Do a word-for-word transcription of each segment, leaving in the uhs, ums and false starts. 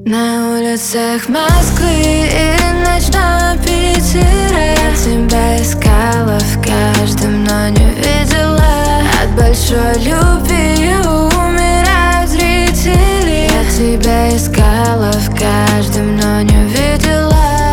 На улицах Москвы и ночном Питере я тебя искала в каждом, но не видела. От большой любви умирают зрители. Я тебя искала в каждом, но не видела.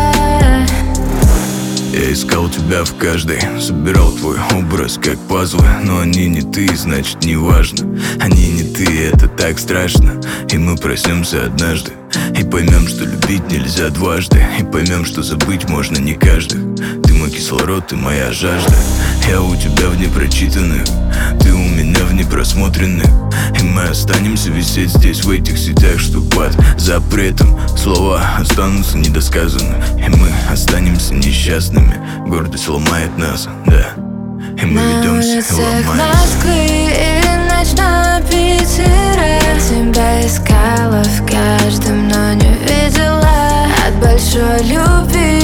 Я искал тебя в каждой, собирал твой образ как пазлы. Но они не ты, значит не важно. Они не ты, это так страшно. И мы проснемся однажды и поймем, что любить нельзя дважды. И поймем, что забыть можно не каждых. Ты мой кислород, ты моя жажда. Я у тебя в непрочитанных, ты у меня в непросмотренных. И мы останемся висеть здесь, в этих сетях, что под запретом. Слова останутся недосказанны, и мы останемся несчастными. Гордость ломает нас, да, и мы На ведемся и улицах ломаемся. Москвы и ночном Питере я тебя искала в каждом, но не видела. От большой любви